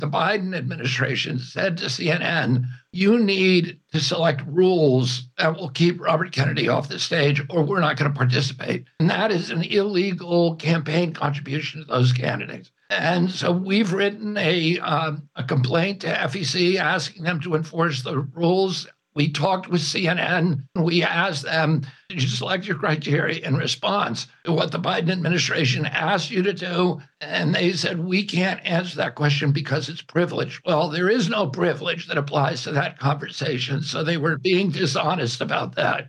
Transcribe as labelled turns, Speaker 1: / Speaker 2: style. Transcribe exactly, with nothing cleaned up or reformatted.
Speaker 1: The Biden administration said to C N N, you need to select rules that will keep Robert Kennedy off the stage, or we're not going to participate. And that is an illegal campaign contribution to those candidates. And so we've written a, um, a complaint to F E C asking them to enforce the rules. We talked with C N N. We asked them, did you select your criteria in response to what the Biden administration asked you to do? And they said, we can't answer that question because it's privilege. Well, there is no privilege that applies to that conversation. So they were being dishonest about that.